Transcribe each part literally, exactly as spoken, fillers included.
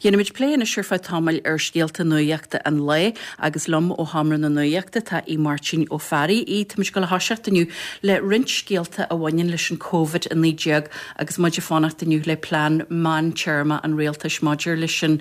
Dhéanamid léana siirfa tamil ar scéalta nuíochta an le agus lom ó hamran na nuíochta tá í Martin ó Ferry í tuis go le háseachtainniu le rint scéalta a bhhain leis an COVID in lídeag agus muidir fánachtainniu le plán man teirma an réaltas maidir leis an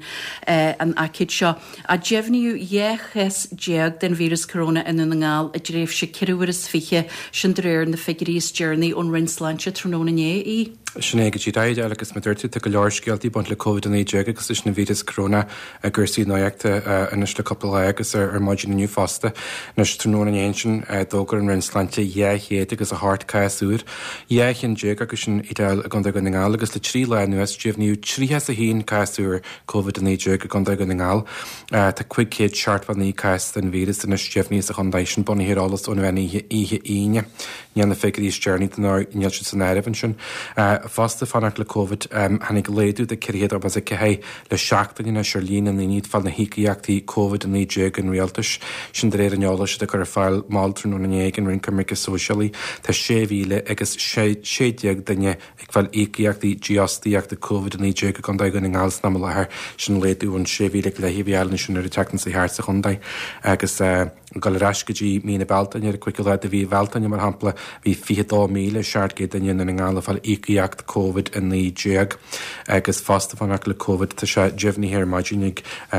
an acid seo. A deimhniú dhéchas deag den vírus corona in na ngáil a dréibh se ciúhar is fiche sin dréir na figuríos journey ón rinsláinte tróna né í. Sinné go tíide agus me dúirtú go leir scialtaí bunt le COVID in éide agus is na vírus corona a gursaí náíochta inis le coppla agus ar maidin nniu fásta nas tróna éin sin dógur an rinsláinte dhéhéad agus a hart caiúr. Dhéchan déag agus sin ideal a gandá go ngáil agus le trí le nuas díomhniú tríthe a hín caiúr COVID in éide a gandá go ngáil. Tá chuig céad seartfa ní cais den vírus in na stíomhní a chundáis sin bunna hirálas ón bhaine ihe íine nían na figuríos journey den níl sin san airhann sin. Fasta fannach le COVID hanig léadú de cirhéad ab as a cehé le seachtain na Sirlín an níd fall na hiíachtaí COVID an éideag an réaltas sin de réir an neála se gur fáil máiltrún na éag an rincamica socialí tá sé bhíle agus sédeag danne ag fáil ííachtaí geostííach de COVID an éideag gan daig an ngáils na lethir sin léadú an sé bhíle le híhhealna sin ar tetan sa háir sa chundaid agus gal rascadí mína beltain ar cuiil a bhí bheltain mar hapla hí fidó míle seaartgé daine na ngála fáil ííach COVID in níéag agus fásta fannach le COVID tá sé deimhní hir maidínig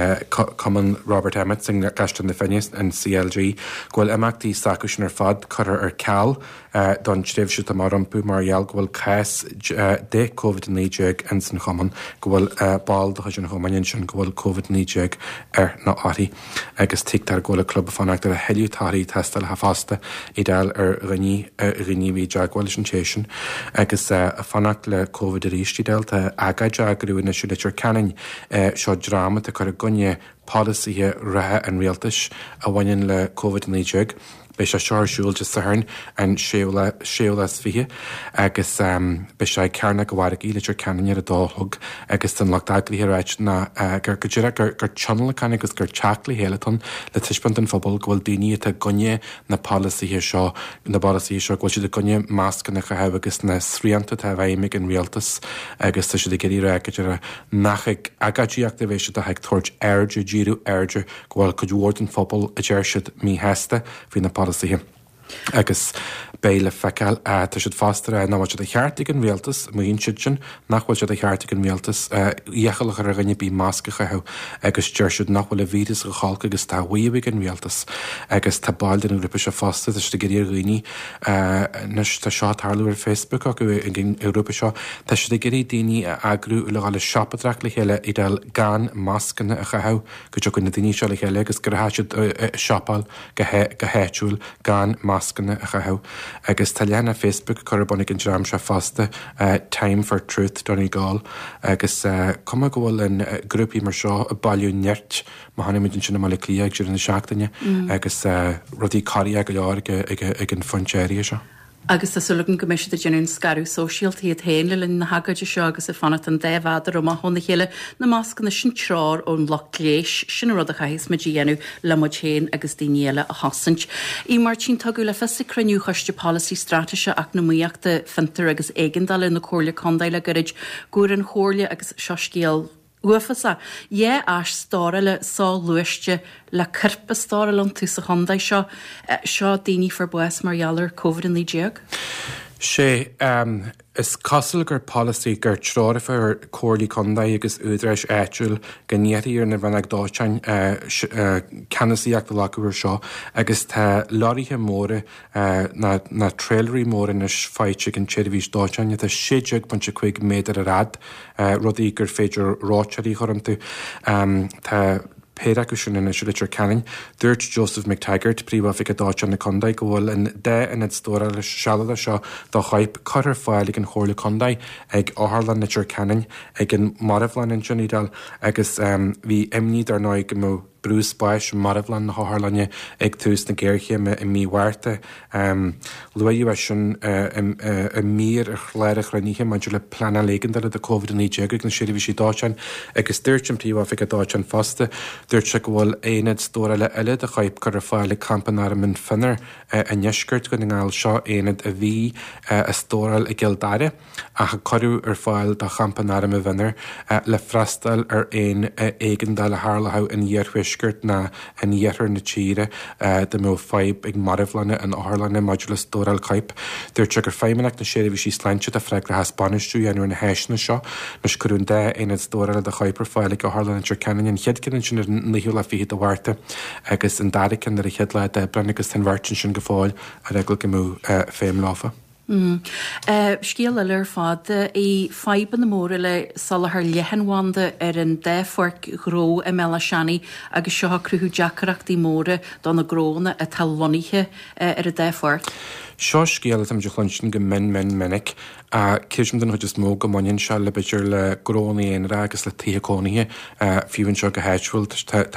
cuman Robert Emmett sin gastan na fénis an C L G ghfuil amachtaí sacu sin ar fad chuir ar ceall don tréimh se mar ampú margheall gohfuil cais de COVID in níéag an san chuman gohfuil ball do sin chumainin sin gohfuil COVID níéag ar na áí agus titar ghfuil club fannacht ar a heútáí teststal ha fásta ideal ar riní riníhí deaghil sin téisisin agus a fannacht le COVID a rístídal a agaide agrúin na siúleitir canin seo drama a chu a gunne policythe rathe an réaltas a bhain le COVID in éideag. Bei se seáirsúil de saharn an séolas fihe agus bei se cearna go bhhar íleitir canan ar a dálthg agus an lechtdaglaíráit na gur go dtíire gur gur channel can agus gur teacla héalaton le tuispant an fphobal gohfuil daoine a gunne na policythe seo na policy seo gohfuil si de gunne másascan na chaheh agus na sríanta a bhaimig an réaltas agus tá si de geí ra nach agadíachta bhééis a heag tuairt airde díú airde gohfuil go dúir an fphobal a d deirsead mí heasta fao na policy. Agus béle fecail tá siad fástar náhail se a cheartig an réaltas mon siid sin nachhfuil se a cheartig an réaltas dhéchalach ar a rinne bí máscacha heh agus deirisiid nachhfuil a víras go cháilca agus táhuiigh an réaltas agus tá bailin an ripa se fásta is de gurí rií nus tá seo tarlú ar Facebook a go gin Europa seo tá si de gurí daoine agrú le gáile shoppadraach le chéile ideal gan máscanna a chaheh go tu na daoine seo le chéile agus gur háisiid siopáil go héitúil gan máscanna a chaheh agus talíanana Facebook chubunnig an dram se fásta Time for Truth donnaí gáil agus cuma gohfuil an grúpaí mar seo a bailú neart má hanimiid sinna mala clíag siú na seachtaine agus rudí carí go leir ag an foncéirí seo. Agus tá sulgan go meisi a genún scarú socialtaí a héile le na hagaide seo agus a fanat an déhhadar ó má honna chéile na másascan na sin trár ón lochléis sin rud a chais me dhéanú le mu chéin agus daéile a hasint. Í mar tín taú le festa cruniú chuiste policy strateise ach na muoachta fintar agus éigendal na cóirla condaile gorid gúr an chóirle agus seoscéal Uafasa, é as stáile sá luiste le cirpa stáil an tú sa chundaid seo seo daoine for buas margheallar COVID in lídeag? sé um, is cosal gur policy gur tráirfa ar cóirlaí condaid agus údrais éitiúil go níirí ar na bhanag dátein canasíach do lacuir seo agus tá láirithe móra na, na trailerí móra na fáite an tíirhís dátein tá séideag bunte chuig méadar a rad rudaí gur féidir rátearí chum tú tá Péracu sin in siúleitir canin, dúirt Joseph McTaggart príomh fi a dáte na condaid go bhfuil in dé in stóra le seala seo do chaip chuir fáil an chóirla condaid ag áthlan na tíir canin ag an marhlan in sinnídal agus bhí imníd ar náid go mó brús spáis marhlan na hálanne ag tús na ggéirche me i míhhairte. Luú a sin a mír a chléir a chraníe man le plana legandal a COVID níéag na séidir sí dáin agus dúirtimtíí fi a dáin faste, dúirt se gohfuil éad stóra le eile a chaib gur a fáile campanar min finnar a neisgurt go ngáil seo éad a bhí a stóral i gildáire a cha choú ar fáil de campanar a vinnar le freistal ar éon éigendal a hálathe in dhéarhuiisgurt na in dhéar na tíre de mó feib ag marhlanne an álanne module stóral caip. Dúirt se gur féimeach na séidir bhí sí sleintse a freigra ha Spanistrú anú na héisna seo nus chuún de éad stóra a chaipar fáile go hálan tir cean cheadcinn sin nahiú le fiad a bhharrta agus an daricin ar a chead le de brenn agus an bhhartin sin go fáil a regla go mú féim láfa. Mm. Uh, Scéal eile ar fad í feiban na móra le salathar lehanhanda ar an déforc gró a mela seannaí agus seo cruthú deacharachtaí móra don na gróna a tal loníthe uh, ar a déforc. Seo scéal am de chunsin go min min minic a cisim den chuidir mó go mainin se le beidir le grónaí éonra agus le tíocónithe fiúann seo go héitúil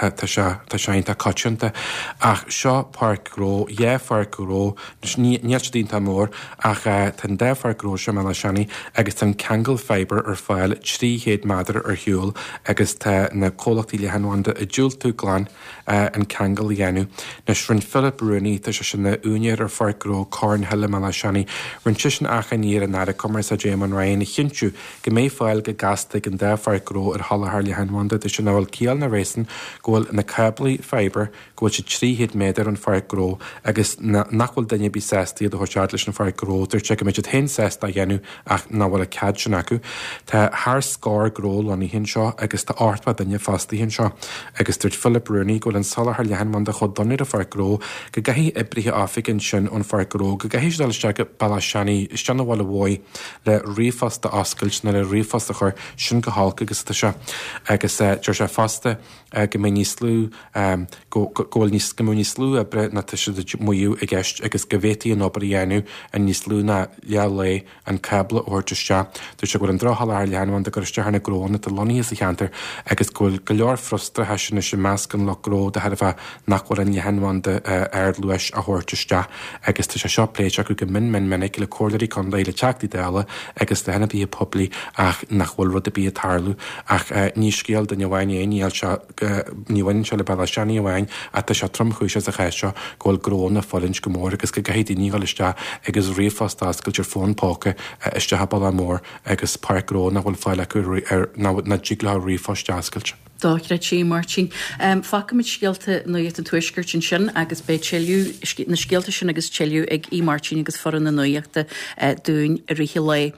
tá seinta coitianta ach seo park gró, éhfar gró, níos dínta mór ach tan déhfar gró se me seannaí agus tan Kangol Fiber ar fáil tríhéad madar ar hiúil agus tá na cólachtaí le hanhaanda a dúil tú glán an Kangol dhéanú. Na srin Philip Rooney tá se sin na únéir ar far gró Corn heile me seannaí rinn sin achan níar an nára comar sa Jaman Ryan chinú go mé fáil go gassta an déhfar gró ar hallthar le hanhaanda de sin bhfuil cíal na résan gohfuil na cablaí fiber gohfuil si tríhéad méidir an far gró agus nachhfuil daine bí séstaí a thuseart leis an far gró tar te go méid hen sésta a dhéanú ach náhfuil a cad sin acu. Tá th scór gró leí hin seo agus tá áirtpa daine fastaí hin seo agus dúirt Philip Rooney goil an salathar le hanhaanda chu donir a far gró go gaithí ibrithe áficinn sin an far gró go gaithís daliste go bailla seannaí isteanna bhil bhid le riomfasta oscailt na le riomfasta chur sin go hálca agus tá se agus tuir se fasta go mé níos slú ggóil níos go níos slú a bre na tuise muú i gceist agus go bhétaí an obair dhéanú a níos slú na lealé an cabla óirteiste. Dúir se goil an drothall leanhain de goirtearna gróna a loníí sa cheantar agus ghfuil go leor frustra heisina sin meascan le gró de head bheith nachhfuil an lehanhainte air luis a thuirteiste agus tá se seo pléite acu go min min minic le cóirí chun le teachtaí déala agus le hena bí poblí ach nachhfuil rud a bí tarlú ach ní scéal den bhhaine níl níhain se le bailla seannaí bhhain a tá se tromchúise a chéisio ghfuil gróna fáilins go mór agus go gaithí níáiliste agus riomfástácail ar fónpácha iste habal mór agus parkró na bhfuil fáile acu ar na ddíglá riomfástácailte. Dáithreid sí Martin. Um, Facamid scialta nuíocht an tuaisgurt sin sin agus bé teiliú na scialta sin agus teiliú ag í Martin agus foran na nuíochta uh, dún a rithí lei.